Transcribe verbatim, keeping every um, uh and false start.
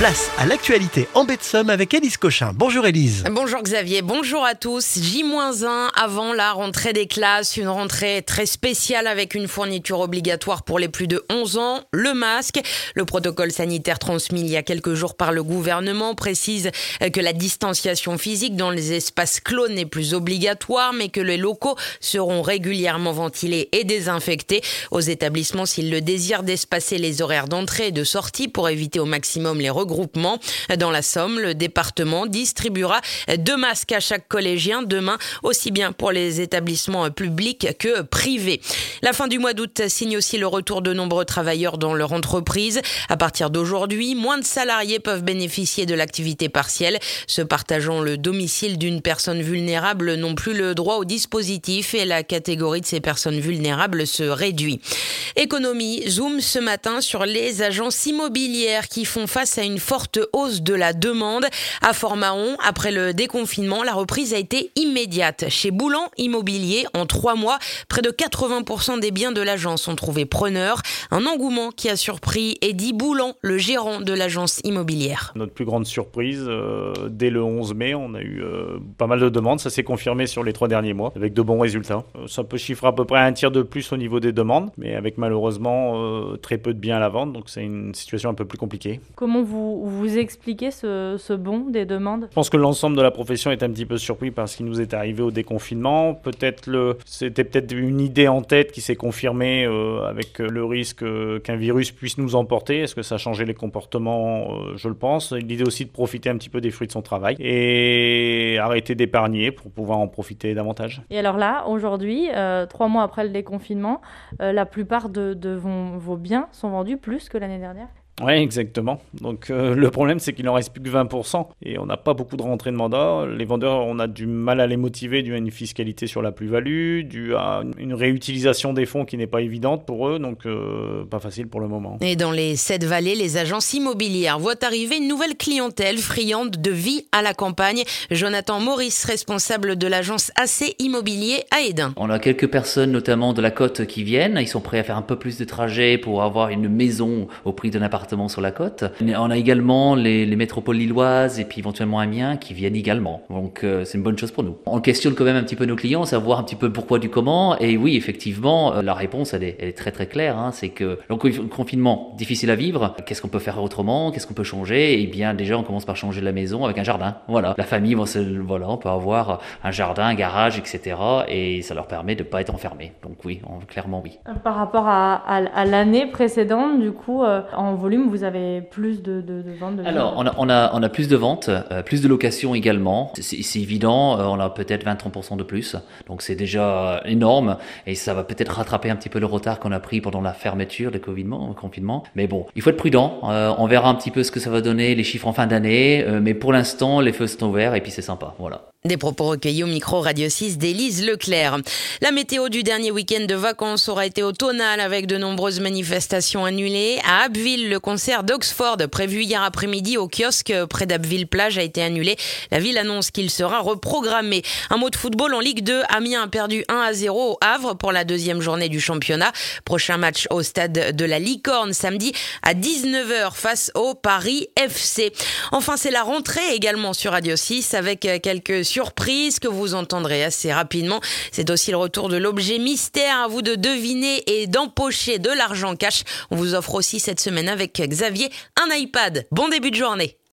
Place à l'actualité en baie de Somme avec Élise Cochin. Bonjour Élise. Bonjour Xavier, bonjour à tous. J moins un avant la rentrée des classes, une rentrée très spéciale avec une fourniture obligatoire pour les plus de onze ans, le masque. Le protocole sanitaire transmis il y a quelques jours par le gouvernement précise que la distanciation physique dans les espaces clos n'est plus obligatoire, mais que les locaux seront régulièrement ventilés et désinfectés. Aux établissements, s'ils le désirent, d'espacer les horaires d'entrée et de sortie pour éviter au maximum les regroupements. Dans la Somme, le département distribuera deux masques à chaque collégien demain, aussi bien pour les établissements publics que privés. La fin du mois d'août signe aussi le retour de nombreux travailleurs dans leur entreprise. À partir d'aujourd'hui, moins de salariés peuvent bénéficier de l'activité partielle. Se partageant le domicile d'une personne vulnérable n'ont plus le droit au dispositif et la catégorie de ces personnes vulnérables se réduit. Économie, zoom ce matin sur les agences immobilières qui font face à une forte hausse de la demande. À Fort-Mahon, après le déconfinement, la reprise a été immédiate. Chez Boulan Immobilier, en trois mois, près de quatre-vingts pour cent des biens de l'agence ont trouvé preneur. Un engouement qui a surpris Eddy Boulan, le gérant de l'agence immobilière. Notre plus grande surprise, euh, dès le onze mai, on a eu euh, pas mal de demandes. Ça s'est confirmé sur les trois derniers mois, avec de bons résultats. Euh, ça peut chiffrer à peu près un tiers de plus au niveau des demandes, mais avec malheureusement euh, très peu de biens à la vente, donc c'est une situation un peu plus compliquée. Comment vous, vous expliquez ce, ce bond des demandes ? Je pense que l'ensemble de la profession est un petit peu surpris par ce qui nous est arrivé au déconfinement. Peut-être le, c'était peut-être une idée en tête qui s'est confirmée euh, avec le risque euh, qu'un virus puisse nous emporter. Est-ce que ça a changé les comportements ? euh, Je le pense. L'idée aussi de profiter un petit peu des fruits de son travail et arrêter d'épargner pour pouvoir en profiter davantage. Et alors là, aujourd'hui, euh, trois mois après le déconfinement, euh, la plupart de, de vos, vos biens sont vendus plus que l'année dernière ? Oui, exactement. Donc euh, le problème, c'est qu'il n'en reste plus que vingt pour cent et on n'a pas beaucoup de rentrées de mandat. Les vendeurs, on a du mal à les motiver dû à une fiscalité sur la plus-value, dû à une réutilisation des fonds qui n'est pas évidente pour eux, donc euh, pas facile pour le moment. Et dans les sept vallées, les agences immobilières voient arriver une nouvelle clientèle friande de vie à la campagne. Jonathan Maurice, responsable de l'agence A C Immobilier à Hesdin. On a quelques personnes, notamment de la côte, qui viennent. Ils sont prêts à faire un peu plus de trajet pour avoir une maison au prix d'un appartement sur la côte. On a également les, les métropoles lilloises et puis éventuellement Amiens qui viennent également. Donc euh, c'est une bonne chose pour nous. On questionne quand même un petit peu nos clients, savoir un petit peu pourquoi du comment. Et oui, effectivement, euh, la réponse elle est, elle est très très claire. Hein. C'est que le confinement difficile à vivre. Qu'est-ce qu'on peut faire autrement ? Qu'est-ce qu'on peut changer ? Eh bien déjà on commence par changer la maison avec un jardin. Voilà, la famille, bon, voilà, on peut avoir un jardin, un garage, et cetera. Et ça leur permet de pas être enfermés. Donc oui, on, clairement oui. Par rapport à, à, à l'année précédente, du coup, euh, en volume, vous avez plus de, de, de ventes de Alors, on a, on, a, on a plus de ventes, euh, plus de locations également. C'est, c'est évident, euh, on a peut-être vingt à trente pour cent de plus. Donc, c'est déjà énorme. Et ça va peut-être rattraper un petit peu le retard qu'on a pris pendant la fermeture, le confinement. Le confinement. Mais bon, il faut être prudent. Euh, on verra un petit peu ce que ça va donner, les chiffres en fin d'année. Euh, mais pour l'instant, les feux sont ouverts et puis c'est sympa. Voilà. Des propos recueillis au micro Radio six d'Élise Leclerc. La météo du dernier week-end de vacances aura été automnale avec de nombreuses manifestations annulées. À Abbeville, le concert d'Oxford prévu hier après-midi au kiosque près d'Abbeville-Plage a été annulé. La ville annonce qu'il sera reprogrammé. Un mot de football en Ligue deux. Amiens a perdu un à zéro au Havre pour la deuxième journée du championnat. Prochain match au stade de la Licorne samedi à dix-neuf heures face au Paris F C. Enfin, c'est la rentrée également sur Radio six avec quelques surprise que vous entendrez assez rapidement. C'est aussi le retour de l'objet mystère, à vous de deviner et d'empocher de l'argent cash. On vous offre aussi cette semaine avec Xavier un iPad. Bon début de journée.